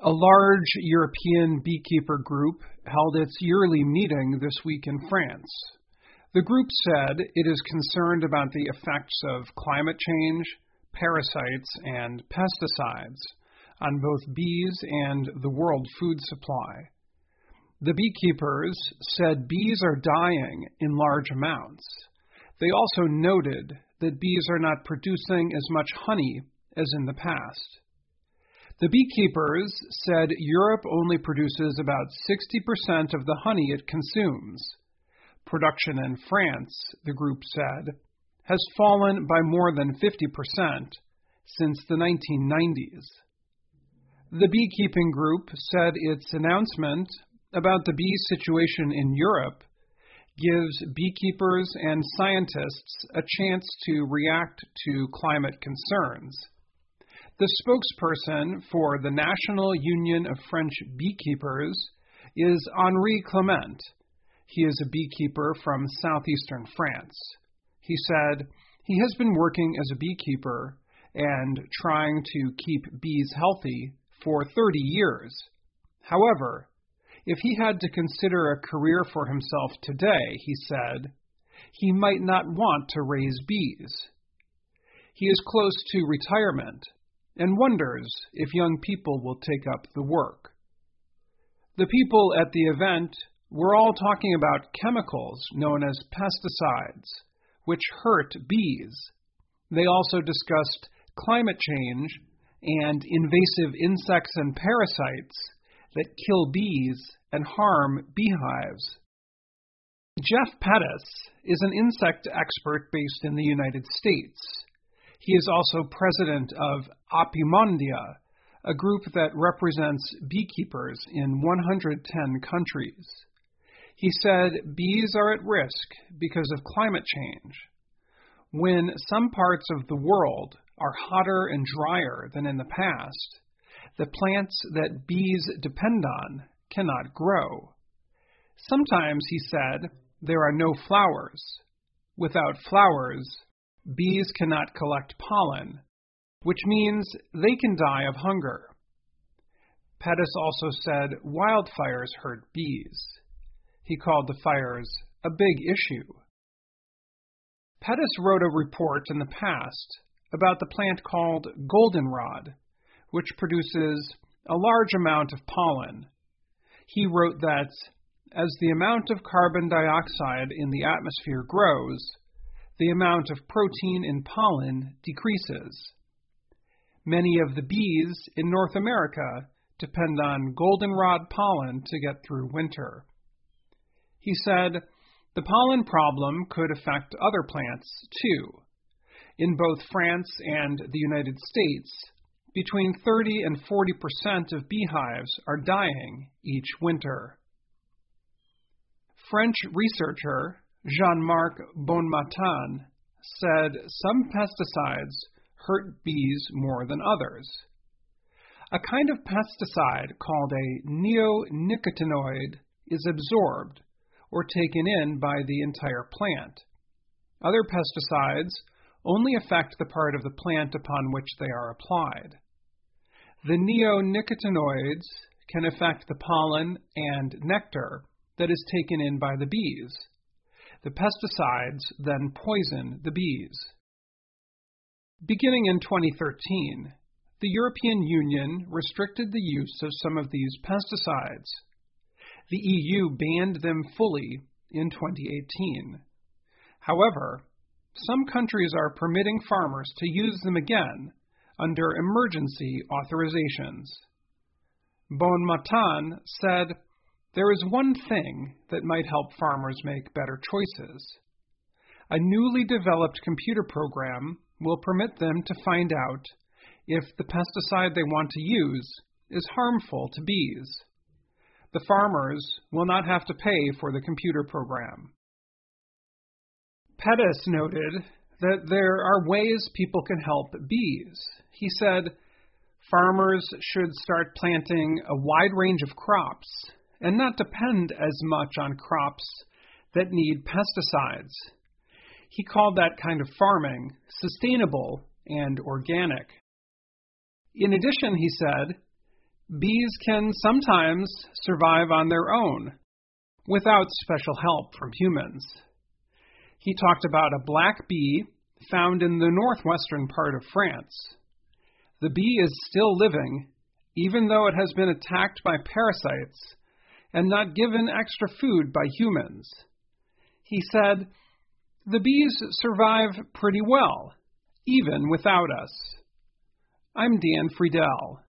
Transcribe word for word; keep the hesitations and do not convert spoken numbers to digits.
A large European beekeeper group held its yearly meeting this week in France. The group said it is concerned about the effects of climate change, parasites, and pesticides on both bees and the world food supply. The beekeepers said bees are dying in large amounts. They also noted that bees are not producing as much honey as in the past. The beekeepers said Europe only produces about sixty percent of the honey it consumes. Production in France, the group said, has fallen by more than fifty percent since the nineteen nineties. The beekeeping group said its announcement about the bee situation in Europe gives beekeepers and scientists a chance to react to climate concerns. The spokesperson for the National Union of French Beekeepers is Henri Clement. He is a beekeeper from southeastern France. He said he has been working as a beekeeper and trying to keep bees healthy for thirty years. However, if he had to consider a career for himself today, he said, he might not want to raise bees. He is close to retirement and wonders if young people will take up the work. The people at the event were all talking about chemicals known as pesticides, which hurt bees. They also discussed climate change and invasive insects and parasites that kill bees and harm beehives. Jeff Pettis is an insect expert based in the United States. He is also president of Apimondia, a group that represents beekeepers in one hundred ten countries. He said bees are at risk because of climate change. When some parts of the world are hotter and drier than in the past, the plants that bees depend on cannot grow. Sometimes, he said, there are no flowers. Without flowers, bees cannot collect pollen, which means they can die of hunger. Pettis also said wildfires hurt bees. He called the fires a big issue. Pettis wrote a report in the past about the plant called goldenrod, which produces a large amount of pollen. He wrote that as the amount of carbon dioxide in the atmosphere grows, the amount of protein in pollen decreases. Many of the bees in North America depend on goldenrod pollen to get through winter. He said the pollen problem could affect other plants too. In both France and the United States, between thirty and forty percent of beehives are dying each winter. French researcher Jean-Marc Bonmatin said some pesticides hurt bees more than others. A kind of pesticide called a neonicotinoid is absorbed or taken in by the entire plant. Other pesticides only affect the part of the plant upon which they are applied. The neonicotinoids can affect the pollen and nectar that is taken in by the bees. The pesticides then poison the bees. Beginning in twenty thirteen, the European Union restricted the use of some of these pesticides. The E U banned them fully in twenty eighteen. However, some countries are permitting farmers to use them again under emergency authorizations. Bonmatin said, there is one thing that might help farmers make better choices. A newly developed computer program will permit them to find out if the pesticide they want to use is harmful to bees. The farmers will not have to pay for the computer program. Pettis noted that there are ways people can help bees. He said, farmers should start planting a wide range of crops and not depend as much on crops that need pesticides. He called that kind of farming sustainable and organic. In addition, he said, Bees can sometimes survive on their own, without special help from humans. He talked about a black bee found in the northwestern part of France. The bee is still living, even though it has been attacked by parasites and not given extra food by humans. He said, "The bees survive pretty well, even without us." I'm Dan Friedel.